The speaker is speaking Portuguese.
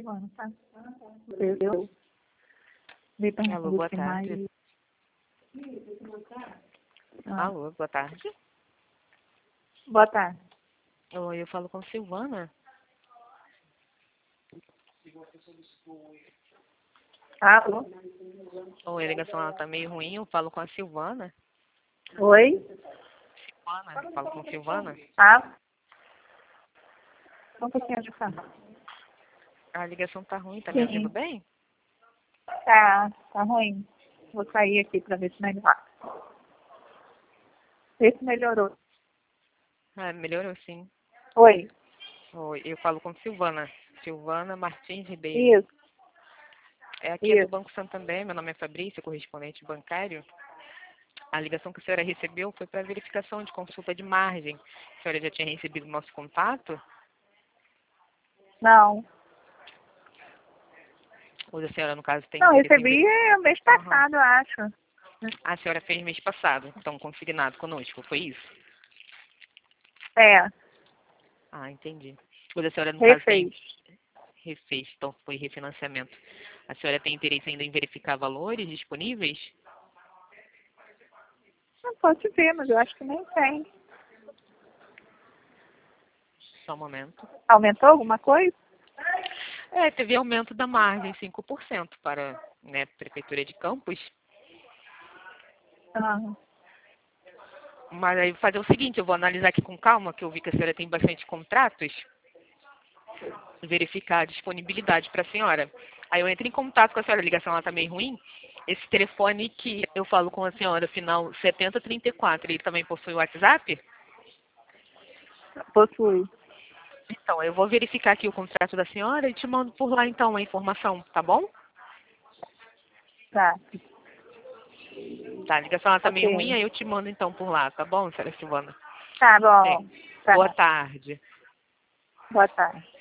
Silvana, tá? Eu me Alô, pergunto boa se tarde. mais... Alô, boa tarde. Boa tarde. Oi, eu falo com Silvana. Alô? Oi, a ligação ela tá meio ruim, eu falo com a Silvana. Oi? Silvana, eu falo com Silvana. Ah, só um pouquinho de fala. A ligação tá ruim, tá me ouvindo Sim, bem? tá ruim. Vou sair aqui para ver se melhora. Ver se melhorou. Ah, melhorou sim. Oi? Oi, eu falo com Silvana. Silvana Martins Ribeiro. Isso, Aqui é do isso. Banco Santander, meu nome é Fabrício, correspondente bancário. A ligação que a senhora recebeu foi para verificação de consulta de margem. A senhora já tinha recebido o nosso contato? Não. Ou a senhora, no caso, tem Não, interesse em recebi verificar? mês Aham. passado, eu acho. A senhora fez mês passado, então consignado conosco, foi isso? É, Ah, entendi. Pois a senhora, no caso, tem refez. refez, então foi refinanciamento. A senhora tem interesse ainda em verificar valores disponíveis? Não posso ver, mas eu acho que nem tem. Só um momento. Aumentou alguma coisa? Teve aumento da margem, 5% para, né, Prefeitura de Campos. Ah, Mas aí vou fazer o seguinte, eu vou analisar aqui com calma, que eu vi que a senhora tem bastante contratos, verificar a disponibilidade para a senhora. Aí eu entro em contato com a senhora, a ligação ela tá meio ruim. Esse telefone que eu falo com a senhora, final 7034, ele também possui o WhatsApp? possui. Então, eu vou verificar aqui o contrato da senhora e te mando por lá então a informação, tá bom? Tá. Tá, a ligação ela tá meio ruim, Ok. aí eu te mando então por lá, tá bom, senhora Silvana? Tá Sim. bom. Boa Tá. tarde. Boa tarde.